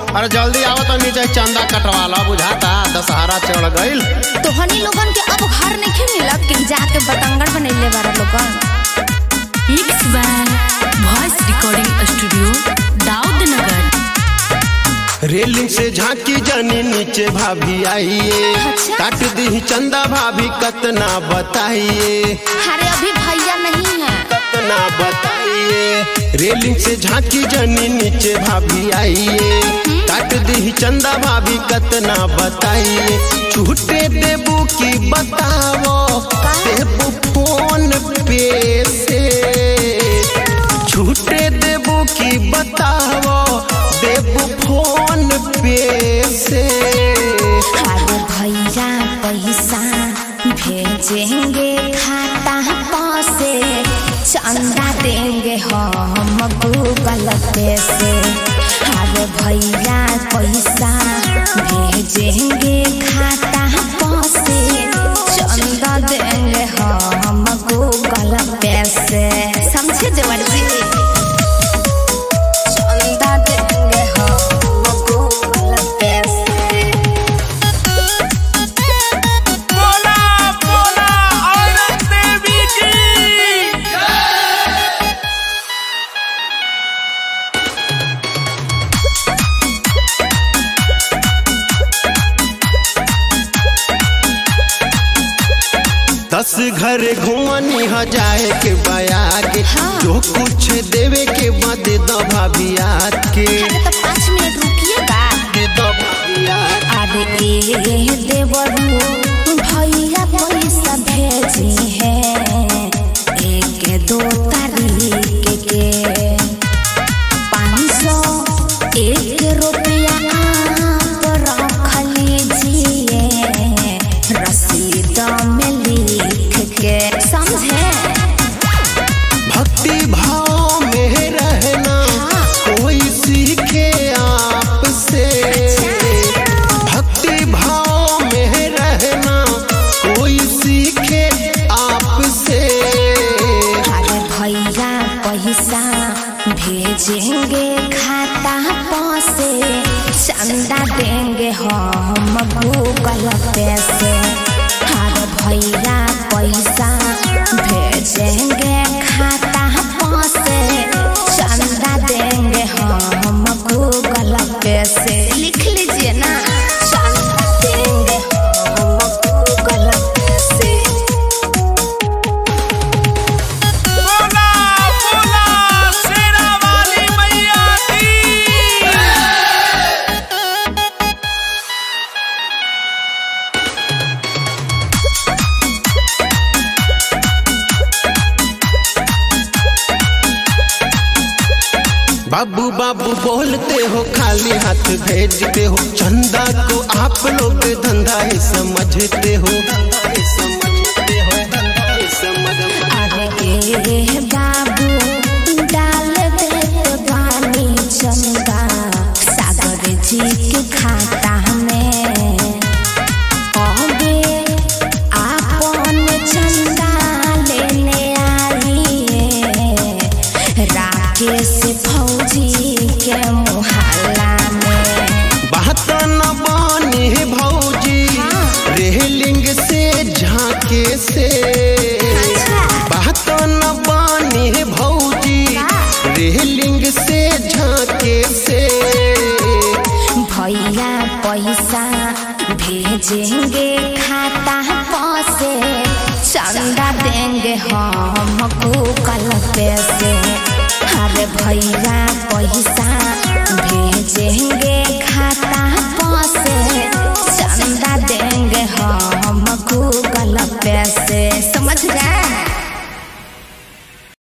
अरे जल्दी आओ तो नीचे चंदा कटवा लो, बुझाता दशहरा चढ़ गईल। तो हनी लोगन के अब घर नहीं मिलत कि जाके बटंगड़ बनैले बारा लोगन। Mix by voice recording studio Daudnagar. Railing से झांकी जानी नीचे भाभी आइए, काट दी चंदा भाभी कतना बताइए। अरे अभी भैया नहीं है, कतना बताइए। रेलिंग से झांकी जानी नीचे भाभी आइए, काट दी चंदा भाभी कतना बताइए। छूटे देबू की बताओ, देबू फोन पे से। छूटे देबू की बताओ, देबू फोन पे से। अरे भैया पैसा भेजेंगे खाता से, चंदा देंगे हम गूगल पे से। अरे भैया पैसा भेजेंगे खाता से, चंदा देंगे हम गूगल पे से। समझे जवान जी? चंदा देंगे हम गूगल पे से। बोला बोला औरत देवी की। दस घर घुमनी हो जाए के बयागे, जो कुछ देवे के बाद दो भाभी आके। अरे तो 5 मिनट रुकिएगा। दे दो भाभी आके। अरे देवरू भैया पैसा भेजी है 1-2 तारीख के। 501 रुपया आप रख लीजिए रसीद में लिख के। समझे? भक्ति भाव में रहना कोई सीखे आपसे। भक्ति भाव में रहना कोई सीखे आपसे। अरे भैया पैसा भेजेंगे खाता से, चंदा देंगे हम गूगल पे से। अरे भैया पैसा भेजेंगे खाता से, चंदा देंगे हम गूगल पे से। लिख लीजिए ना, चंदा देंगे हम गूगल पे से। बोला बोला शेरा वाली मैया की। बाबू बाबू बोलते हो, खाली हाथ भेजते हो। चंदा को आप लोग धंधा ही समझते हो। अरे बाबू डाल दे पानी चंदा सागर जी के खाता में। अबे आपन चंदा लेने आइए राकेश फौजी के मुहल्ला में। बात न बानी भौजी, रेलिंग से झांके से। बात न बानी भौजी, रेलिंग से झांके से। भैया पैसा भेजेंगे खाता से, चंदा देंगे हम गूगल पे से। अरे भैया पैसा भेजेंगे